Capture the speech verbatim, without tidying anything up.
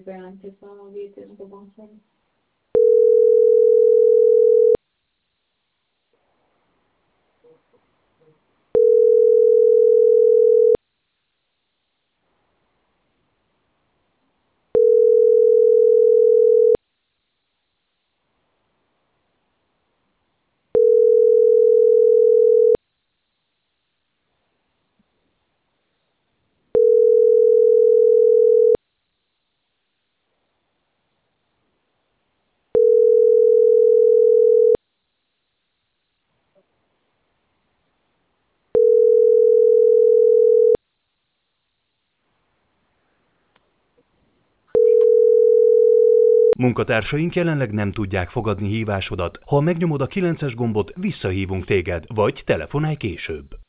hogy bejelentkezve a gé té es-be bankjára. Munkatársaink jelenleg nem tudják fogadni hívásodat. Ha megnyomod a kilences gombot, visszahívunk téged, vagy telefonálj később.